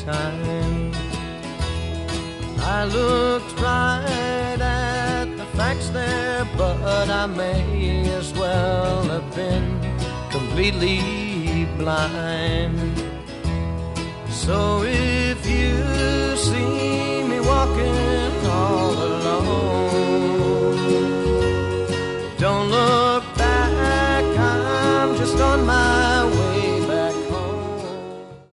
time. I looked right at the facts there, but I may as well have been completely blind.